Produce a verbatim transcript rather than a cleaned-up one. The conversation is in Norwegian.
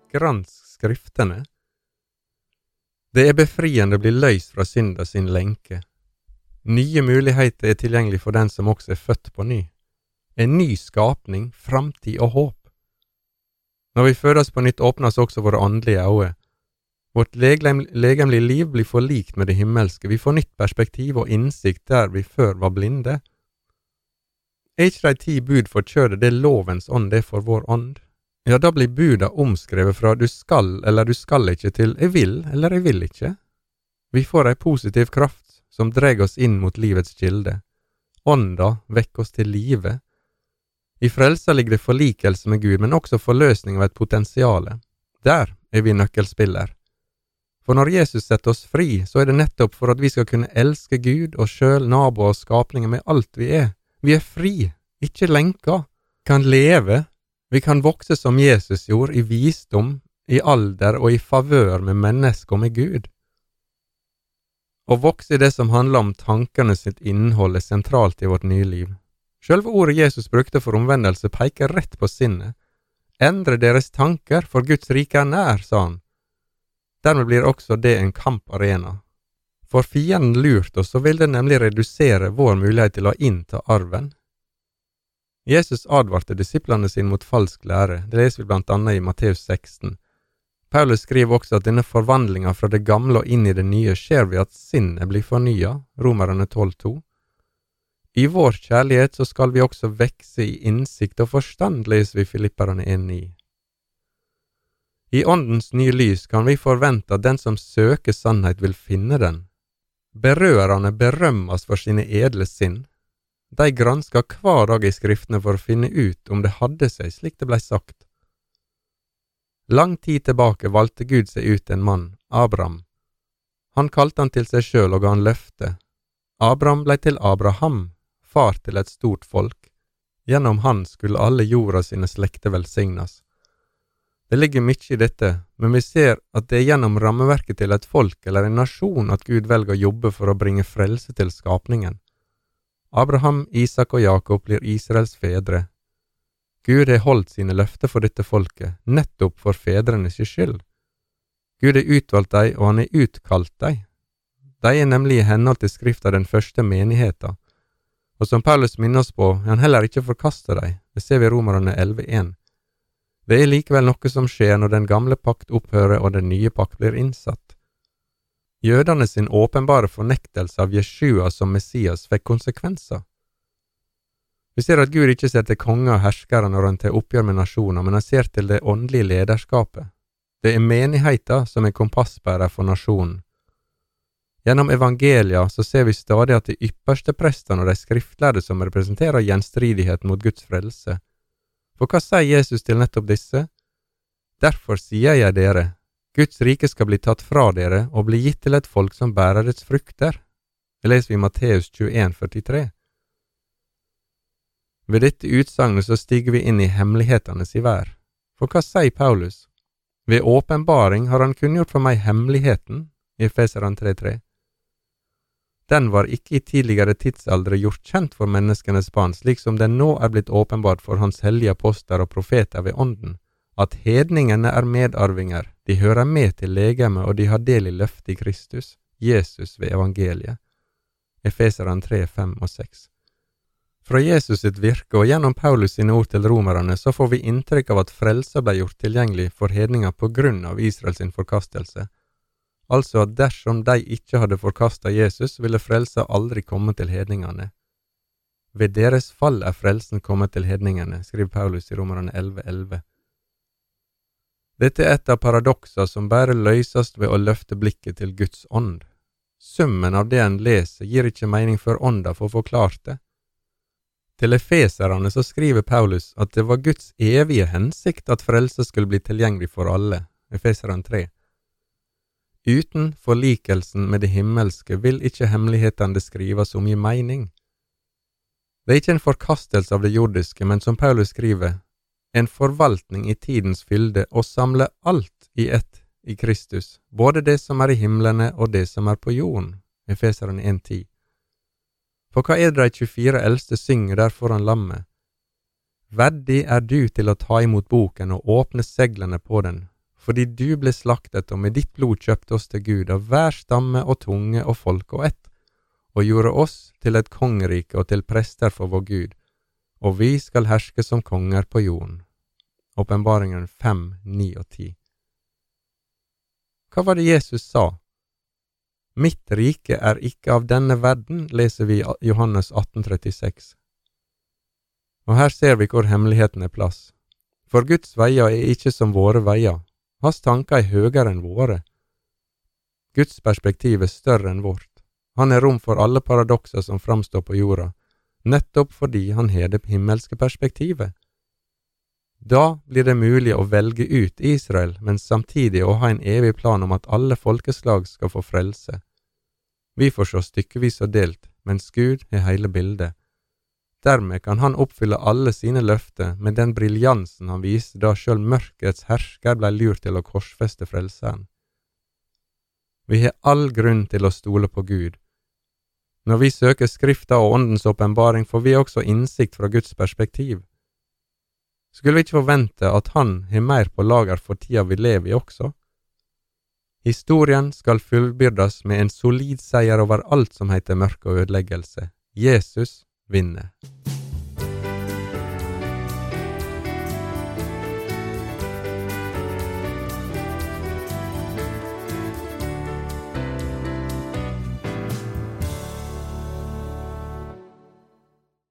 gransk skriftene. Det er befriende å bli løst fra synda sin lenke. Nye muligheter er tilgjengelig for den som også er født på ny. En ny skapning, framtid og håp. Når vi fødes på nytt åpnes også våre åndelige øyne. Vårt legem, legemlige liv blir forlikt med det himmelske. Vi får nytt perspektiv og innsikt der vi før var blinde. Er ikke de ti bud forkjøret det lovens ånd det for vår ånd? Ja, da blir buda omskrevet fra du skal eller du skal ikke til jeg vil eller jeg vil ikke. Vi får ei positiv kraft som drar oss inn mot livets kilde. Ånda vekker oss til live. I frelsa ligger det forlikelse med Gud, men også forløsning av et potensiale. Der er vi nøkkelspiller. For når Jesus setter oss fri, så er det nettopp for at vi skal kunne elske Gud og sjøl, naboer og skapninger med alt vi er. Vi er fri, ikke lenka, kan leve. Vi kan vokse som Jesus gjorde, i visdom, i alder og i favør med mennesker og med Gud. Å vokse i det som handler om tankene sitt innhold er sentralt i vårt nye liv. Selve ordet Jesus brukte for omvendelse peker rett på sinnet. Endre deres tanker, for Guds rike er nær, sa han. Dermed blir også det en kamparena. For fienden lurt oss, så vil det nemlig redusere vår mulighet til å innta arven. Jesus advarte disiplene sine mot falsk lære, det leser vi blant annet i Matteus seksten. Paulus skriver også at denne forvandlingen fra det gamle og inn i det nye skjer ved at sinnet blir fornyet, Romerne tolv to. I vår kjærlighet så skal vi også vekse i innsikt og forstand, leser vi Filipperne en ni. I åndens nye lys kan vi forvente at den som søker sannhet vil finne den. Berørerne berømmes for sine edle sinn. De gransker hver dag i skriftene for å finne ut om det hadde seg slik det ble sagt. Lang tid tilbake valgte Gud seg ut en mann, Abraham. Han kalte han til seg selv og ga han løfte. Abraham ble til Abraham, far til et stort folk. Gjennom han skulle alle jorda sine slekter velsignes. Det ligger mye i dette, men vi ser at det er gjennom rammeverket til et folk eller en nasjon at Gud velger å jobbe for å bringe frelse til skapningen. Abraham, Isak og Jakob blir Israels fedre. Gud har holdt sine løfter for dette folket, nettopp for fedrenes skyld. Gud har utvalgt deg, og han har utkalt deg. De er nemlig i henhold til skrifta den første menigheten. Og som Paulus minner oss på, han heller ikke forkaster deg. Det ser vi i Romerne elleve en. Det er likevel noe som skjer når den gamle pakt opphører og den nye pakt blir innsatt. Jødene sin åpenbare fornektelse av Jeshua som Messias fikk konsekvenser. Vi ser at Gud ikke ser til konger og herskere når han tar oppgjør med nasjoner, men han ser til det åndelige lederskapet. Det er menigheten som er kompassbærer for nasjonen. Gjennom evangelia så ser vi stadig at de ypperste prestene og de skriftlærde som representerer gjenstridighet mot Guds frelse. For hva sier Jesus til nettopp disse? Derfor sier jeg dere, Guds rike skal bli tatt fra dere og bli gitt til et folk som bærer dets frukter. Det leser vi i Matteus tjueen førtitre. Ved dette utsagnet så stiger vi inn i hemmelighetenes i vær. For hva sier Paulus? Ved åpenbaring har han kunngjort for meg hemmeligheten, i Efeserne tre tre. Den var ikke i tidligere tidsaldre gjort kjent for menneskenes barn, slik som den nå er blitt åpenbart for hans hellige apostler og profeter ved ånden, at hedningene er medarvinger, de hører med til legeme og de har del i løftet i Kristus, Jesus ved evangeliet. Efeserne tre fem og seks. Fra Jesus sitt virke og gjennom Paulus sine ord til romerne så får vi inntrykk av at frelsa ble gjort tilgjengelig for hedninger på grunn av Israels sin forkastelse. Altså at dersom de ikke hadde forkastet Jesus, ville frelsa aldri komme til hedningene. Ved deres fall er frelsen kommet til hedningene, skriver Paulus i Romerne elleve elleve. Dette er et av paradokser som bare løses ved å løfte blikket til Guds ånd. Summen av det en leser gir ikke mening før ånda får forklart det. Til efeserne så skriver Paulus at det var Guds evige hensikt at frelse skulle bli tilgjengelig for alle, Efeserne tre. Uten forlikelsen med det himmelske vil ikke hemmelighetene det skrives om gi mening. Det er ikke en forkastelse av det jordiske, men som Paulus skriver, en forvaltning i tidens fylde og samle alt i ett i Kristus, både det som er i himlene og det som er på jorden, Efeserne en ti. For hva er det de tjuefire eldste synger der foran lammet? Verdig er du til å ta imot boken og åpne seglene på den, fordi du ble slaktet og med ditt blod kjøpte oss til Gud av hver stamme og tunge og folk og ett, og gjorde oss til et kongerike og til prester for vår Gud, og vi skal herske som konger på jorden. Åpenbaringen fem, ni og ti. Hva var det Jesus sa? Mitt rike er ikke av denne verden, leser vi i Johannes atten trettiseks. Og her ser vi hvor hemmeligheten er plass. For Guds veier er ikke som våre veier. Hans tanker er høyere enn våre. Guds perspektiv er større enn vårt. Han er rom for alle paradokser som framstår på jorda, nettopp fordi han har det himmelske perspektivet. Da blir det mulig å velge ut Israel, men samtidig å ha en evig plan om at alle folkeslag skal få frelse. Vi får se stykkevis og delt, mens Gud har hele bildet. Dermed kan han oppfylle alle sine løfter med den briljansen han viste da selv mørkets hersker ble lurt til å korsfeste frelseren. Vi har all grunn til å stole på Gud. Når vi søker skrifta og åndens åpenbaring, får vi også innsikt fra Guds perspektiv. Skulle vi ikke forvente at han har mer på lager for tida vi lever i også? Historien skal fullbyrdes med en solid seier over alt som heter mørke og ødeleggelse. Jesus vinner.